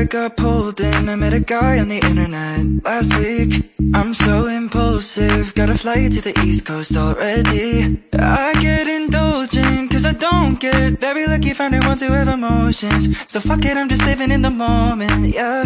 got pulled in. I met a guy on the internet last week. I'm so impulsive, got a flight to the East Coast already. I get indulgent, cause I don't get very lucky finding one to have emotions. So fuck it, I'm just living in the moment, yeah.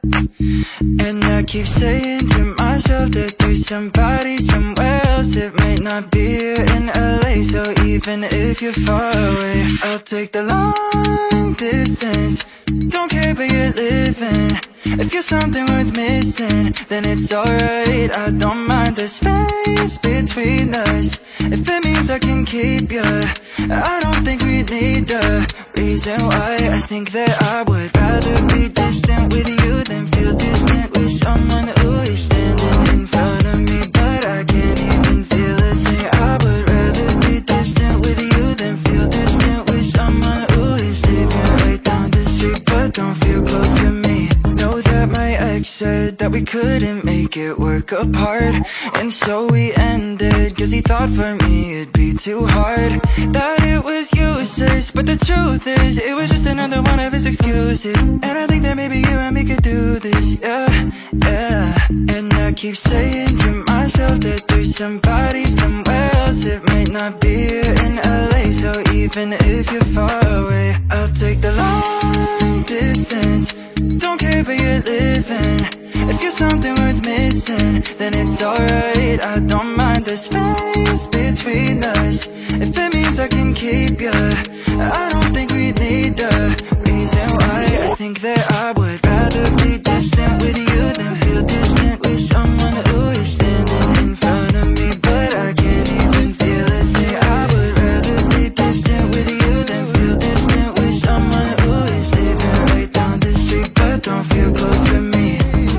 And I keep saying to myself that there's somebody somewhere else. It might not be here in LA, so even if you're far away, I'll take the long distance. Don't care where you're living. If you're something worth missing, then it's alright. I don't mind the space between us, if it means I can keep you. I don't think we need a reason why. I think that I would rather be distant with you than feel distant with someone who is standing in front of me, but I can't even feel a thing. I would rather be distant with you than feel distant with someone who is living right down the street but don't feel close to me. Know that my ex said that we couldn't make it work apart, and so we ended, cause he thought for me it'd be too hard, that it was useless. But the truth is, it was just another one of his excuses. And I think that maybe you and me could do this, yeah, yeah. And I keep saying to myself that there's somebody somewhere else. It might not be here in LA, so even if you're far away, I'll take the long distance. Don't care where you're living. If you're something worth missing, then it's alright. I don't mind the space between us, if it means I can keep you. I don't think we need a reason why. I think that I would rather be distant with you than feel distant with someone who is standing in front of me, but I can't even feel a thing. I would rather be distant with you than feel distant with someone who is living right down the street but don't feel close to me.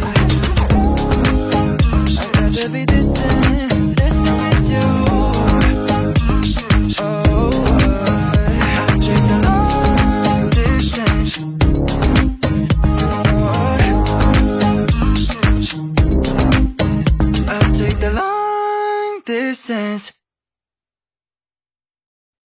I'd rather be distant, distant with you. Oh, I'll take the long distance. I'll take the long distance.